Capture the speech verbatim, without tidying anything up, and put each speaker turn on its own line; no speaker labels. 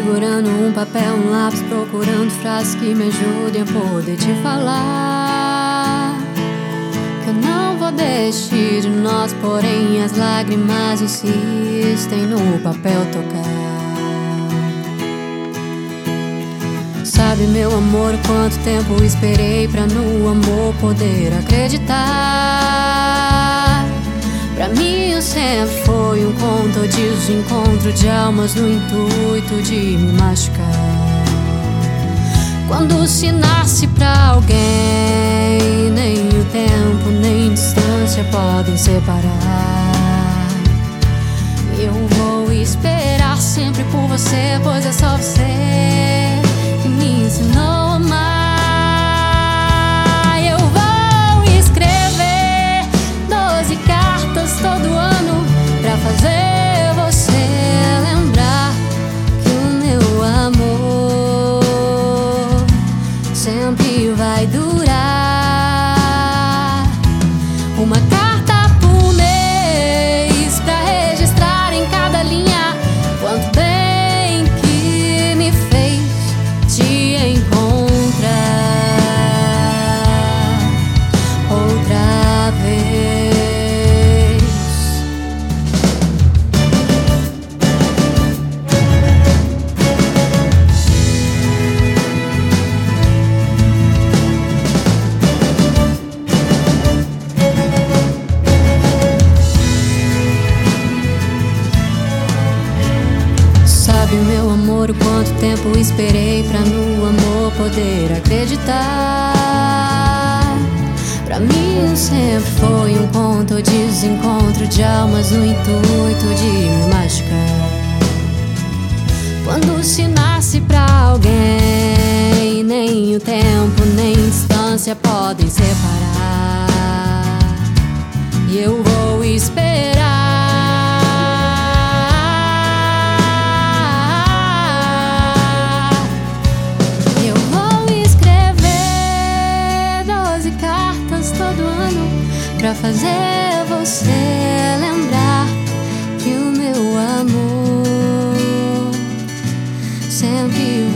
segurando um papel, um lápis, procurando frases que me ajudem a poder te falar que eu não vou desistir de nós, porém as lágrimas insistem no papel tocar. Sabe, meu amor, quanto tempo esperei pra no amor poder acreditar. Pra mim eu sempre foi um conto de desencontro de almas no intuito de me machucar. Quando se nasce pra alguém, nem o tempo nem distância podem separar. Eu vou esperar sempre por você, pois é só você que me ensinou a amar. Eu vou escrever doze cartas todo ano pra fazer você lembrar que o meu amor sempre vai durar. Uma carta por mês pra registrar em cada linha quanto bem que me fez te encontrar outra vez. Sabe, meu amor, o quanto tempo esperei pra no amor poder acreditar. Pra mim sempre foi um conto de desencontro de almas no intuito de me machucar. Quando se nasce pra alguém, nem o tempo nem distância podem separar. E eu vou esperar. Todo ano pra fazer você lembrar que o meu amor sempre